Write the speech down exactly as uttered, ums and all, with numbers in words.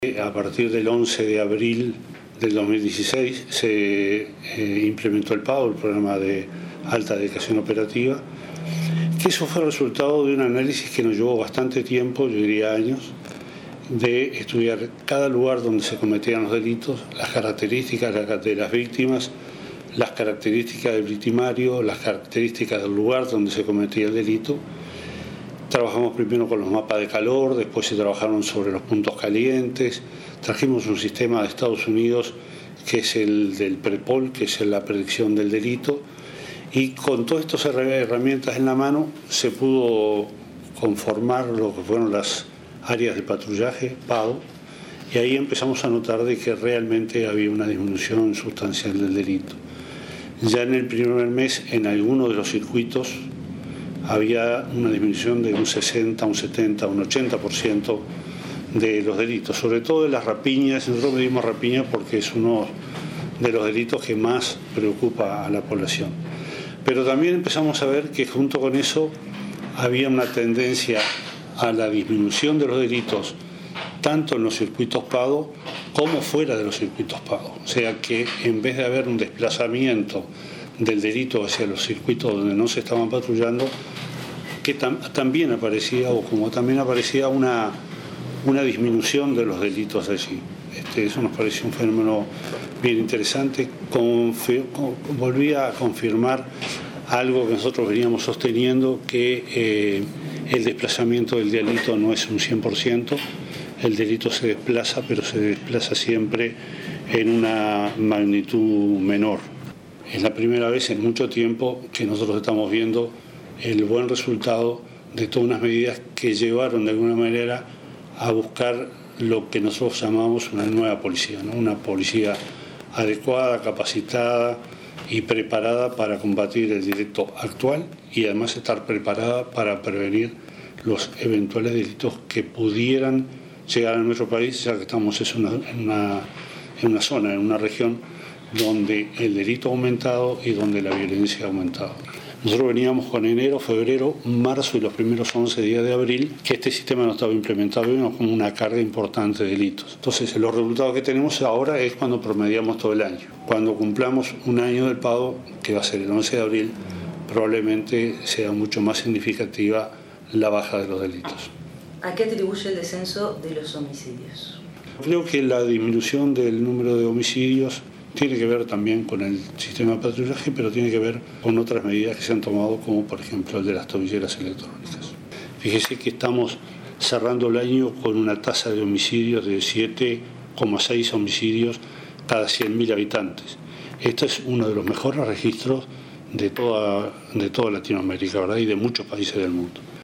A partir del once de abril del dos mil dieciséis se eh, implementó el PAO, el programa de alta dedicación operativa, que eso fue el resultado de un análisis que nos llevó bastante tiempo, yo diría años, de estudiar cada lugar donde se cometían los delitos, las características de las víctimas, las características del victimario, las características del lugar donde se cometía el delito. Trabajamos primero con los mapas de calor, después se trabajaron sobre los puntos calientes, trajimos un sistema de Estados Unidos que es el del PREPOL, que es la predicción del delito, y con todas estas herramientas en la mano se pudo conformar lo que fueron las áreas de patrullaje, PAO, y ahí empezamos a notar de que realmente había una disminución sustancial del delito. Ya en el primer mes, en algunos de los circuitos, había una disminución de un sesenta, un setenta, un ochenta por ciento de los delitos, sobre todo de las rapiñas. Nosotros medimos rapiñas porque es uno de los delitos que más preocupa a la población. Pero también empezamos a ver que junto con eso había una tendencia a la disminución de los delitos, tanto en los circuitos PADO como fuera de los circuitos PADO. O sea que en vez de haber un desplazamiento del delito hacia los circuitos donde no se estaban patrullando, que tam también aparecía, o como también aparecía una, una disminución de los delitos allí. Este, eso nos pareció un fenómeno bien interesante. Confi volvía a confirmar algo que nosotros veníamos sosteniendo, que eh, el desplazamiento del delito no es un cien por ciento, el delito se desplaza, pero se desplaza siempre en una magnitud menor. Es la primera vez en mucho tiempo que nosotros estamos viendo el buen resultado de todas unas medidas que llevaron de alguna manera a buscar lo que nosotros llamamos una nueva policía, ¿no? Una policía adecuada, capacitada y preparada para combatir el delito actual y además estar preparada para prevenir los eventuales delitos que pudieran llegar a nuestro país, ya que estamos en una, en una, en una zona, en una región donde el delito ha aumentado y donde la violencia ha aumentado. Nosotros veníamos con enero, febrero, marzo y los primeros once días de abril que este sistema no estaba implementado, veníamos con una carga importante de delitos. Entonces, los resultados que tenemos ahora es cuando promediamos todo el año. Cuando cumplamos un año del PAO, que va a ser el once de abril, probablemente sea mucho más significativa la baja de los delitos. ¿A qué atribuye el descenso de los homicidios? Creo que la disminución del número de homicidios tiene que ver también con el sistema de patrullaje, pero tiene que ver con otras medidas que se han tomado, como por ejemplo el de las tobilleras electrónicas. Fíjese que estamos cerrando el año con una tasa de homicidios de siete coma seis homicidios cada cien mil habitantes. Este es uno de los mejores registros de toda, de toda Latinoamérica, ¿verdad? Y de muchos países del mundo.